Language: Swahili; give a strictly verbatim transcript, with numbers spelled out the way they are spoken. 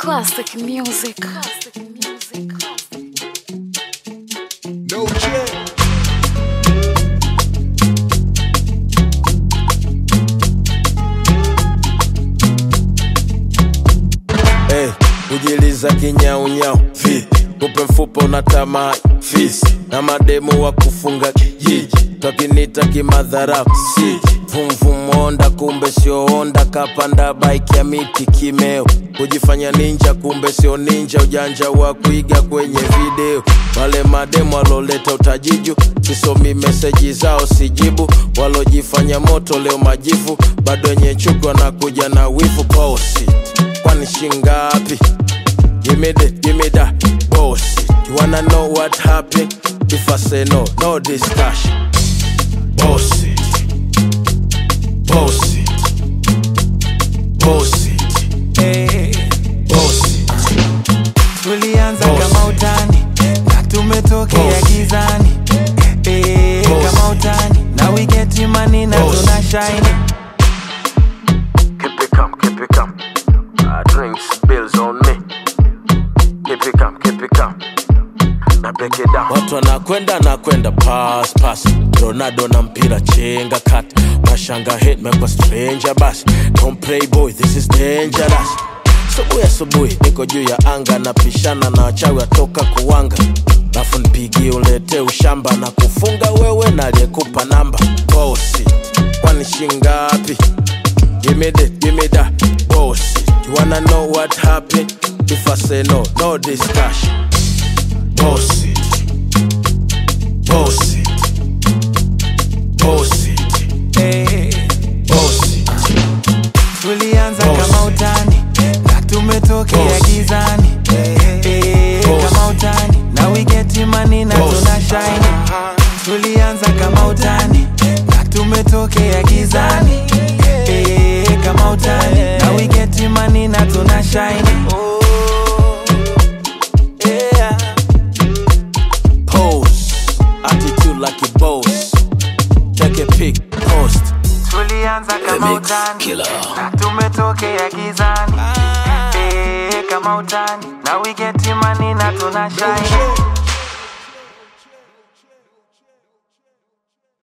Classic music. Classic music. No check. Hey, ujiliza kinyau nyau fi kupe mfupa unatamaa fisi na mademu wa kufunga kijiji tokinita kimadharau si vum vum onda kumbe sio onda kapanda bike ya miti kimeo kujifanya ninja kumbe sio ninja ujanja wa kuiga kwenye video wale mademu waloleta utajiju sisomi meseji zao sijibu walojifanya moto leo majivu bado yenye chuko na kuja na wivu bossy kwani shingapi give me that, give me that bullshit. You wanna know what happened? If I say no, no discussion. Bullshit, bullshit, bullshit, hey. Bullshit. Tulianza kama utani na tumetokea gizani hey, kama utani now we get money na tuna shine. Keep it calm, keep it calm. I drinks bills on me. Keep it calm, keep it calm. Na break it down. Watu wanakwenda na kwenda pass pass. Ronaldo na mpira chenga cut. Mashanga hit me kwa stranger bus. Don't play boy, this is dangerous. Subuhi asubuhi niko juu ya anga na pishana na wachawi atoka kuwanga. Lafu nipigi ulete ushamba na kufunga wewe na aliyekupa namba. Bossy, kwani shingapi? Give me that, give me that bullshit. You wanna know what happened? If I say no, no discussion. Bullshit, bullshit, bullshit, hey. bullshit. Tulianza kama utani na tumetokea gizani hey, kama utani now we get money na tuna shine. Tulianza kama utani na tumetokea gizani hey, kama utani now we get money na tuna shine. Like a boss, take a pic, post. Tulianza kama utani na tumetokea gizani hey, kama utani now we get money na tuna shine.